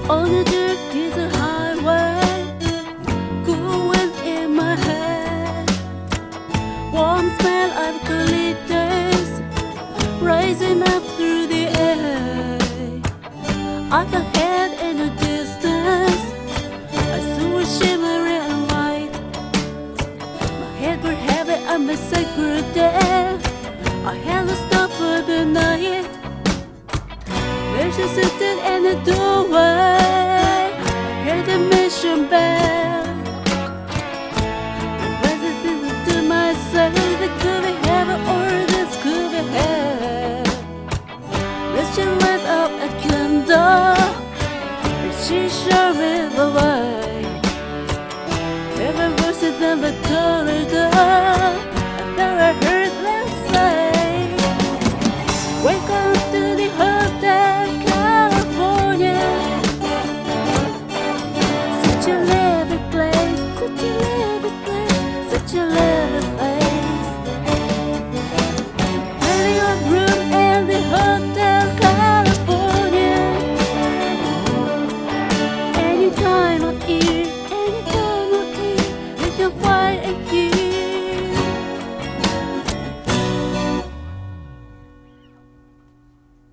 On the dirt is a highway, cool wind in my head, warm smell of coolie days rising up through the air. I can head in the distance, I saw a shimmering light. My head were heavy on my sacred day. I had to stop for the night. There's a sitting in the doorway, I hear the mission bell. President to myself, it could be heaven or this could be hell. Let's just light up a candle, and she showed me the way. Every verse is in the corridor, I never heard them say. Welcome to the Hotel California. Such a lovely place, such a lovely place, such a lovely place. Plenty of room in the Hotel California. Any time of year, you can find